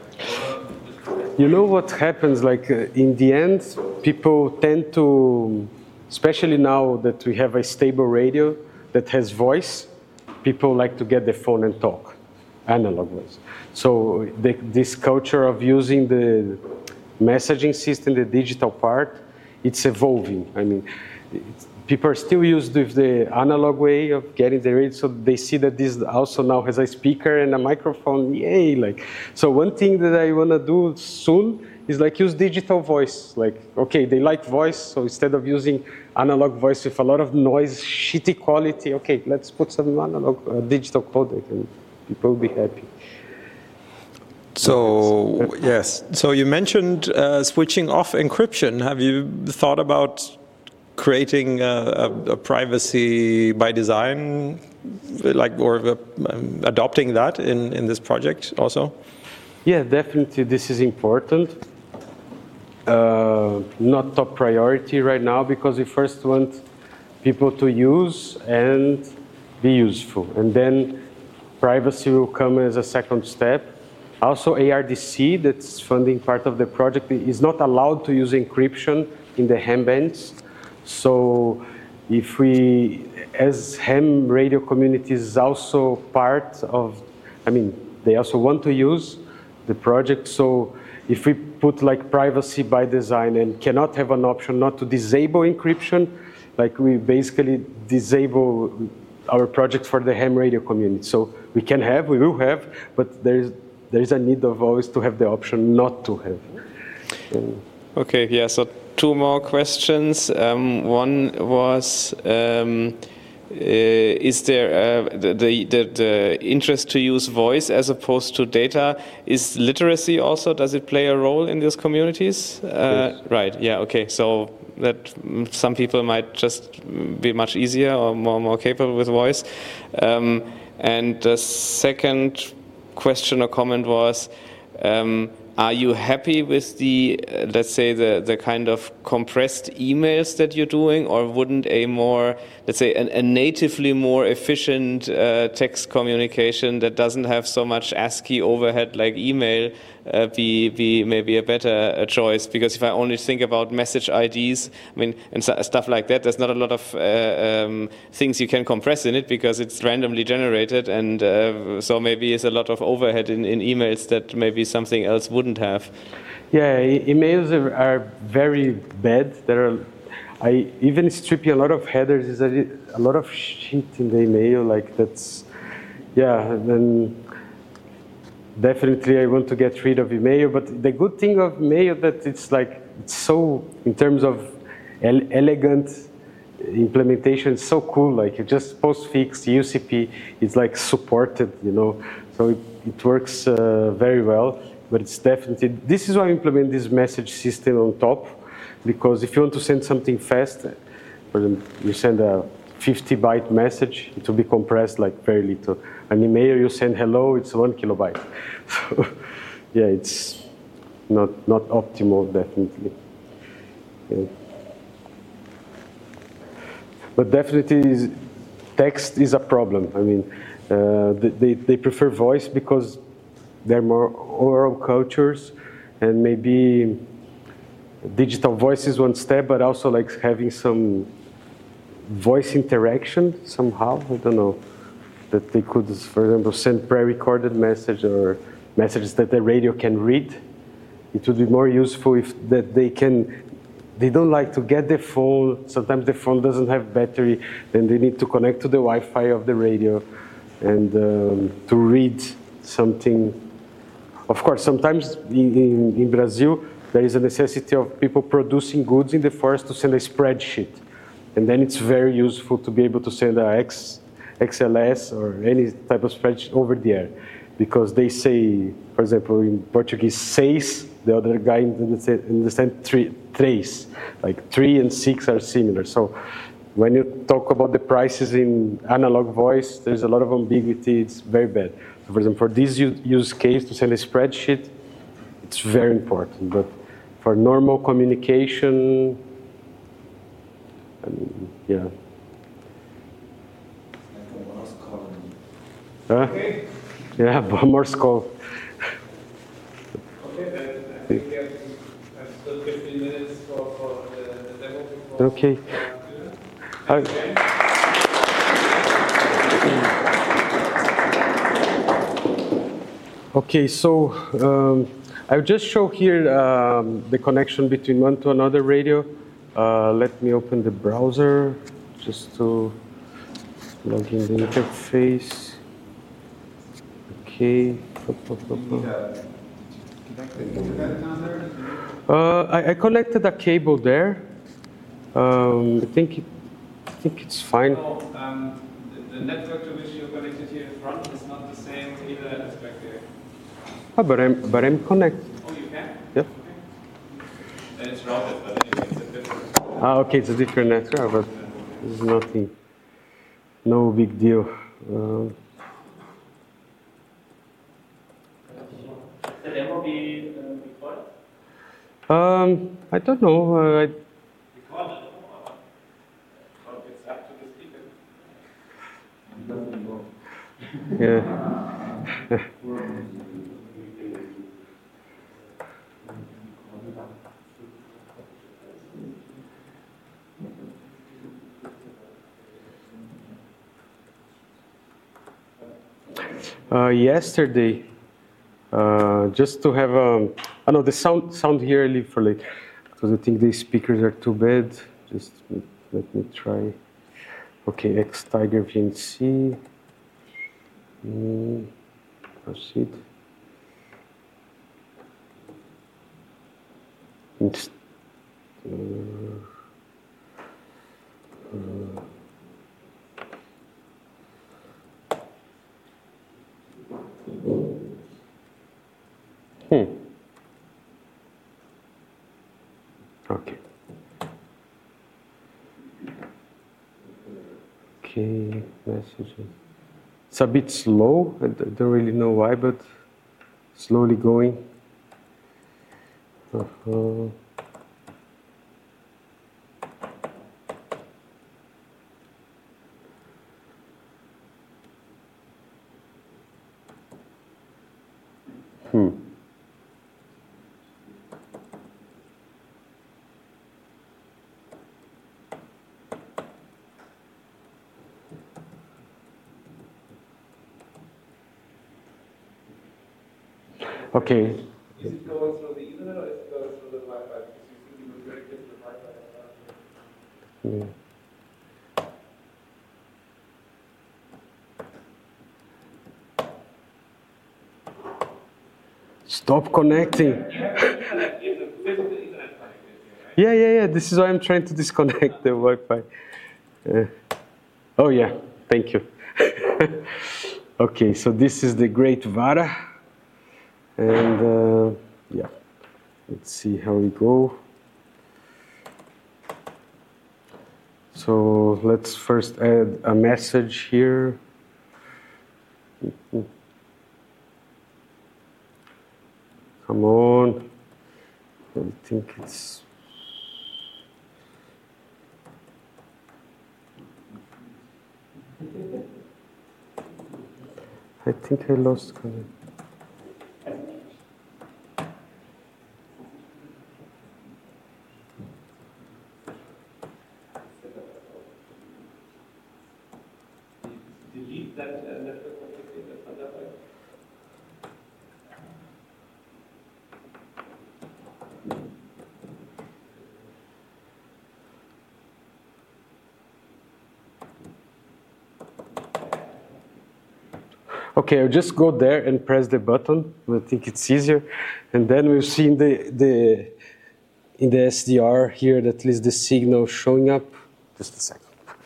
right?
You know what happens, like uh, in the end, people tend to, especially now that we have a stable radio that has voice, people like to get the phone and talk, analog voice. So the, this culture of using the messaging system, the digital part, it's evolving. I mean, it's, people are still used with the analog way of getting the radio, so they see that this also now has a speaker and a microphone, yay! Like, so one thing that I want to do soon is like use digital voice. Like, okay, they like voice, so instead of using analog voice with a lot of noise, shitty quality, okay, let's put some analog uh, digital codec and people will be happy.
So, yes, so you mentioned uh, switching off encryption. Have you thought about creating a, a, a privacy by design, like, or uh, um, adopting that in, in this project also?
Yeah, definitely this is important. Uh, not top priority right now because we first want people to use and be useful. And then privacy will come as a second step. Also A R D C, that's funding part of the project, is not allowed to use encryption in the ham bands. So if we, as ham radio community is also part of, I mean, they also want to use the project. So if we put like privacy by design and cannot have an option not to disable encryption, like we basically disable our project for the ham radio community. So we can have, we will have, but there's there's a need of always to have the option not to have. Um,
okay, yeah, so two more questions. Um, one was, um, uh, is there uh, the, the, the interest to use voice as opposed to data? Is literacy also, does it play a role in these communities? Uh, yes. Right, yeah, okay, so that some people might just be much easier or more, more capable with voice. Um, and the second question or comment was, um, are you happy with the, uh, let's say, the, the kind of compressed emails that you're doing, or wouldn't a more, let's say, an, a natively more efficient uh, text communication that doesn't have so much ASCII overhead like email uh, be, be maybe a better uh, choice? Because if I only think about message I Ds, I mean, and so, stuff like that, there's not a lot of uh, um, things you can compress in it because it's randomly generated, and uh, so maybe it's a lot of overhead in, in emails that maybe something else wouldn't have.
Yeah, e emails are, are very bad. There are, I even stripping a lot of headers is a, a lot of shit in the email. Like that's, yeah. Then definitely I want to get rid of email. But the good thing of email that it's like it's so in terms of ele elegant implementation, it's so cool. Like you just postfix U C P, it's like supported, you know. So it, it works uh, very well. But it's definitely, this is why I implement this message system on top, because if you want to send something fast, for example, you send a fifty byte message, it will be compressed like very little. An email you send hello, it's one kilobyte. So yeah, it's not not optimal, definitely. Yeah. But definitely, is, text is a problem. I mean, uh, they they prefer voice because they're more oral cultures, and maybe digital voice is one step, but also like having some voice interaction somehow. I don't know, that they could, for example, send pre-recorded message or messages that the radio can read. It would be more useful if that they can. They don't like to get the phone. Sometimes the phone doesn't have battery, then they need to connect to the Wi-Fi of the radio and um, to read something. Of course, sometimes in, in, in Brazil, there is a necessity of people producing goods in the forest to send a spreadsheet. And then it's very useful to be able to send a X, X L S or any type of spreadsheet over the air. Because they say, for example, in Portuguese, seis, the other guy understands three, três. Like three and six are similar. So when you talk about the prices in analog voice, there's a lot of ambiguity. It's very bad. So for example, for this use case to send a spreadsheet, it's very important. But for normal communication, I mean, yeah. Huh? Yeah, Morse code.
Okay, then I think we have still fifteen minutes for, for the, the demo. Before
Okay. Uh, okay, so um, I'll just show here um, the connection between one to another radio. Uh, let me open the browser just to log in the interface. Okay. Uh, I, I connected a cable there. Um, I think it, I think it's fine.
No, um, the, the network to which you're connected here in front is not the same either as back there.
Oh, but I'm but I'm connected.
Oh, you can?
Yeah.
Okay. And it's routed, but anyway, it's a different.
Ah, okay, it's a different network, but it's nothing. No big deal. Um,
The demo be uh, recorded?
um, I don't know. Uh, I,
Recorded? Or it's up to the speaker.
yeah. uh, yesterday. Uh, just to have um, I know the sound sound here I leave for later because I think these speakers are too bad. Just let me try. Okay, X Tiger V N C. Mm, proceed. Inst uh, uh, Hmm. Okay. Okay, messages. It's a bit slow. I don't really know why, but slowly going. Uh-huh. Hmm. Okay.
Is it going through the Ethernet or is it going through the Wi-Fi? Because you seem to be very good with Wi-Fi.
Yeah. Stop connecting. Yeah, yeah, yeah. This is why I'm trying to disconnect the Wi-Fi. Uh, oh, yeah. Thank you. Okay, so this is the Great Vara. And uh, yeah, let's see how we go. So let's first add a message here. Come on. I think it's... I think I lost connection.
Delete that uh, network configuration on that way.
Okay, I'll just go there and press the button. I think it's easier, and then we'll see in the the in the S D R here that at least the signal showing up. Just a second.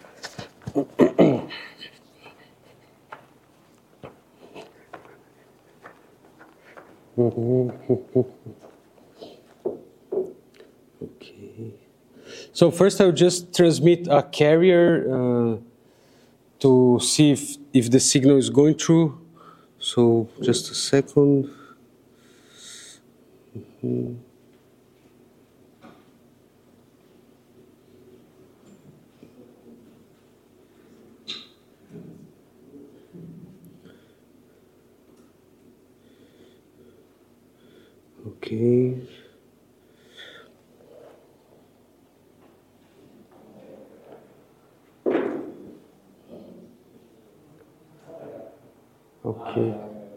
Okay. So first, I'll just transmit a carrier uh, to see if if the signal is going through. So just a second. Mm-hmm. Okay. Okay.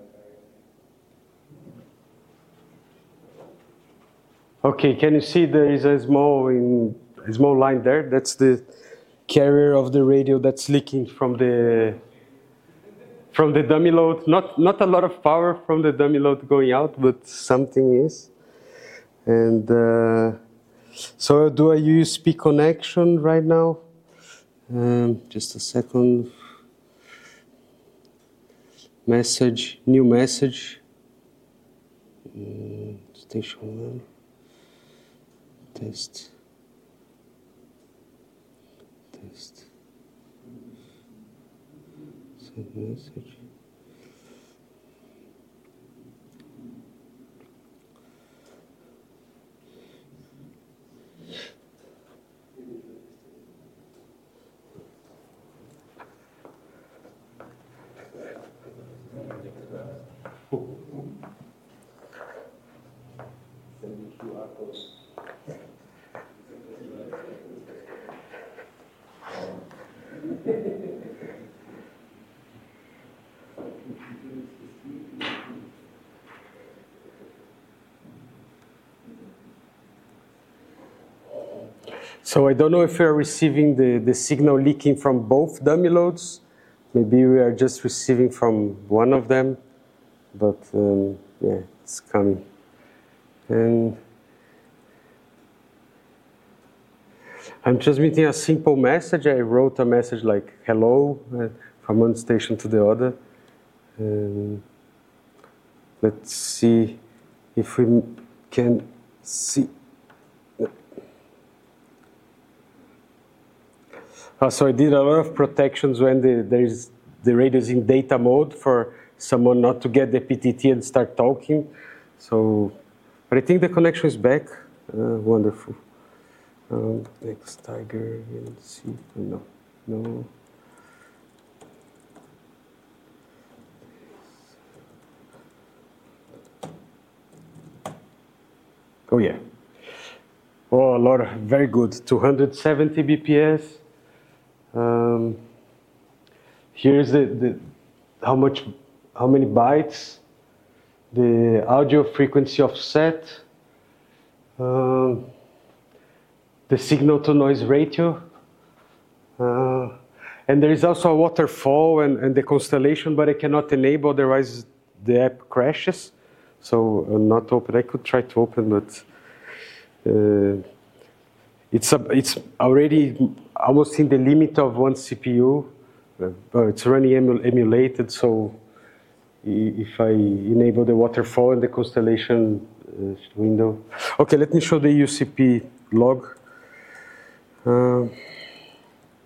Okay, can you see there is a small in, a small line there? That's the carrier of the radio that's leaking from the from the dummy load. Not not a lot of power from the dummy load going out, but something is. And uh, so I'll do a U S B connection right now. Um, just a second. Message, new message. Mm, station one. Test. Test. Send message. So I don't know if we are receiving the, the signal leaking from both dummy loads. Maybe we are just receiving from one of them, but um, yeah, it's coming. And I'm transmitting a simple message. I wrote a message like hello uh, from one station to the other. Um, let's see if we can see. Uh, so I did a lot of protections when the, there is, the radio is in data mode for someone not to get the P T T and start talking. So, but I think the connection is back. Uh, wonderful. Um, next Tiger and see. No, no. Oh yeah. Oh, a lot of, very good. two hundred seventy B P S. Um, here's the, the how much, how many bytes, the audio frequency offset, um, the signal to noise ratio, uh, and there is also a waterfall and, and the constellation, but I cannot enable, otherwise the app crashes. So I'm not open. I could try to open, but uh, it's a, it's already almost in the limit of one C P U. Uh, it's running emu emulated, so if I enable the waterfall and the constellation uh, window. Okay, let me show the U C P log. Uh,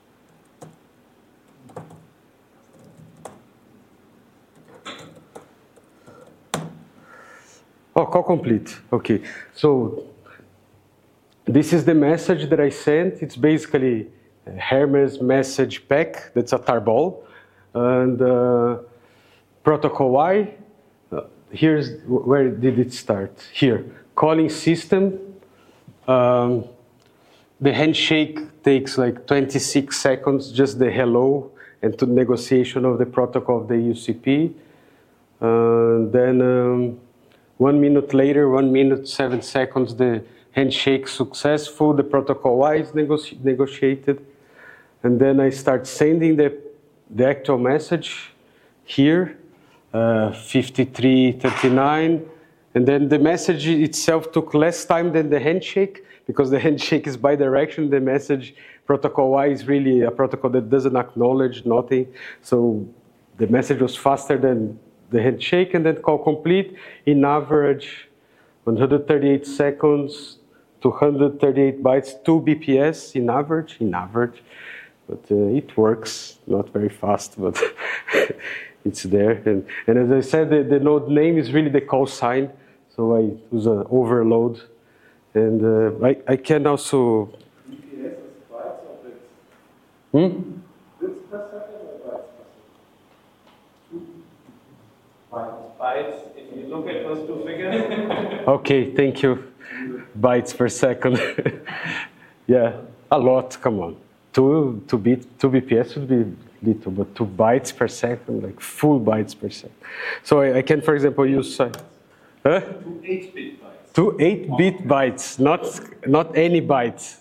call complete. Okay. So this is the message that I sent. It's basically Hermes message pack. That's a tarball. And uh, protocol Y. Uh, here's where did it start? Here. Calling system. Um, the handshake takes like twenty-six seconds, just the hello and to negotiation of the protocol of the U C P. Uh, then um, one minute later, one minute, seven seconds, the handshake successful, the protocol Y is nego- negotiated. And then I start sending the, the actual message here, uh, fifty-three thirty-nine. And then the message itself took less time than the handshake, because the handshake is bidirectional. The message protocol Y is really a protocol that doesn't acknowledge nothing. So the message was faster than the handshake, and then call complete in average one hundred thirty-eight seconds, two hundred thirty-eight bytes, two B P S in average, in average. But uh, it works, not very fast, but it's there. And, and as I said, the, the node name is really the call sign. So I use an overload. And uh, I, I can also...
B P S is bytes or bits?
Hmm?
Bits per second or bytes per second? Bytes. Bytes, if you look at those two figures.
Okay, thank you. Bytes per second. Yeah, a lot, come on. Two, two, bit, two B P S would be little, but two bytes per second, like full bytes per second. So I, I can, for example, use... Uh, huh?
Two eight-bit bytes.
Two eight-bit bytes, not, not any bytes.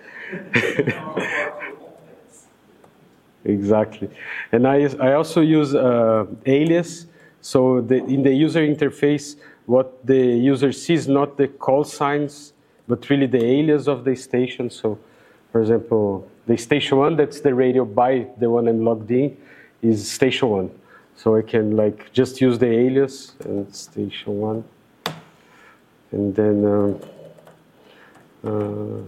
Exactly. And I, I also use uh, alias. So the, in the user interface, what the user sees, not the call signs, but really the alias of the station. So, for example, the station one, that's the radio by the one I'm logged in, is station one. So I can like just use the alias and station one. And then, uh, uh,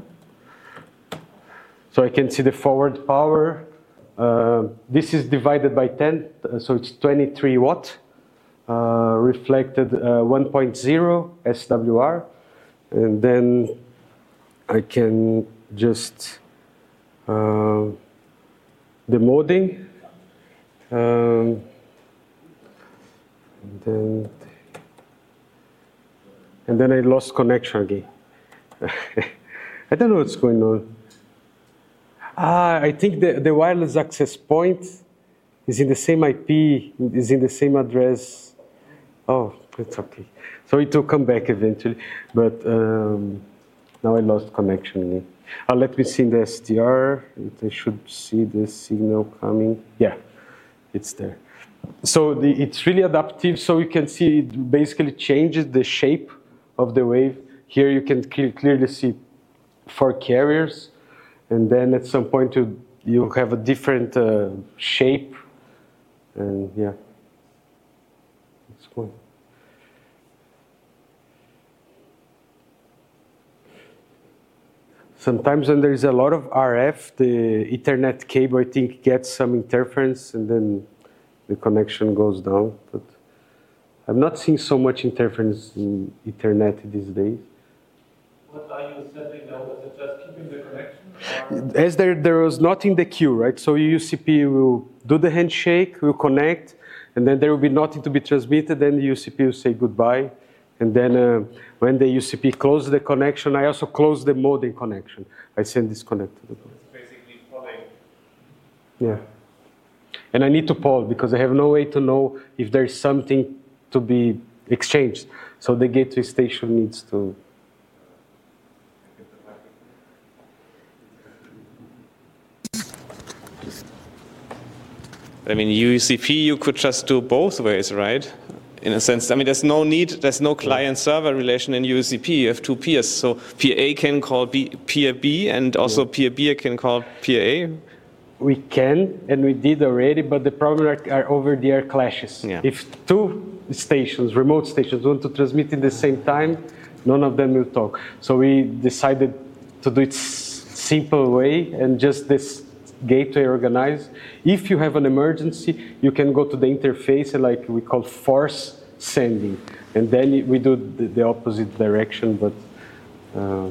so I can see the forward power. Uh, this is divided by ten, so it's twenty-three watt, uh, reflected uh, one point zero S W R. And then I can just, uh, the moding, um, and then, and then I lost connection again. I don't know what's going on. Ah, I think the, the wireless access point is in the same I P, is in the same address. Oh, it's okay. So it will come back eventually, but um, now I lost connection again. Uh, let me see in the S D R. I should see the signal coming. Yeah, it's there. So the, it's really adaptive, so you can see it basically changes the shape of the wave. Here you can cl- clearly see four carriers, and then at some point you, you have a different uh, shape, and yeah, it's going. Sometimes when there is a lot of R F, the Ethernet cable, I think, gets some interference, and then the connection goes down. But I've not seen so much interference in Ethernet these days.
What are you setting now? Is it just keeping the connection?
As there, there was not in the queue, right? So U C P will do the handshake, will connect, and then there will be nothing to be transmitted, then the U C P will say goodbye. And then uh, when the U C P closes the connection, I also close the modem connection. I send disconnect to the modem.
It's basically polling.
Yeah. And I need to poll because I have no way to know if there's something to be exchanged. So the gateway station needs to.
I mean, U C P, you could just do both ways, right? In a sense, I mean, there's no need, there's no client-server relation in U C P. You have two peers, so peer A can call B, peer B, and also yeah. peer B can call peer A.
We can, and we did already, but the problem are, are over-the-air clashes.
Yeah.
If two stations, remote stations, want to transmit at the same time, none of them will talk. So we decided to do it simple way and just this gateway organized. If you have an emergency, you can go to the interface and like we call force sending. and then we do the, the opposite direction. But um,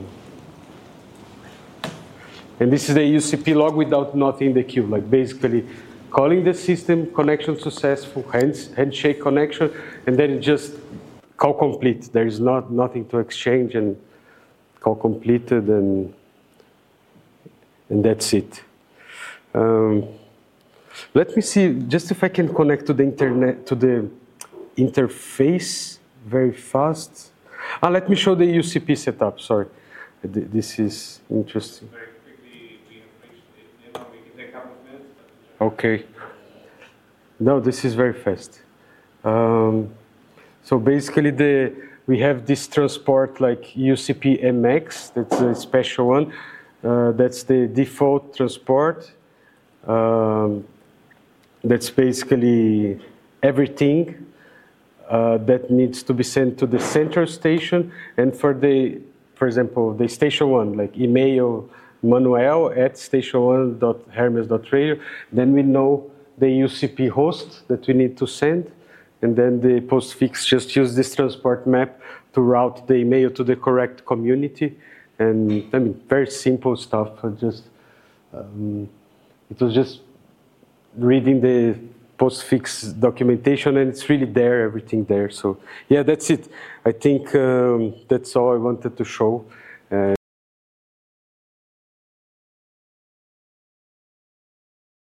and this is the U C P log without nothing in the queue, like basically calling the system, connection successful, hands, handshake connection, and then it just call complete. There is not nothing to exchange, and call completed, and and that's it. Um, let me see just if I can connect to the internet, to the interface very fast. Ah, let me show the U C P setup. Sorry, this is interesting.
Very quickly, we have reached it. You know, we can take a couple of minutes.
Okay. No, this is very fast. Um, so basically, the we have this transport like U C P M X. That's a special one. Uh, that's the default transport. Um, that's basically everything uh, that needs to be sent to the central station. And for the, for example, the station one, like email Manuel at station one dot hermes dot radio, then we know the U C P host that we need to send. And then the postfix just use this transport map to route the email to the correct community. And I mean, very simple stuff. Just um, it was just reading the postfix documentation, and it's really there, everything there. So yeah, that's it. I think um, that's all I wanted to show. Uh,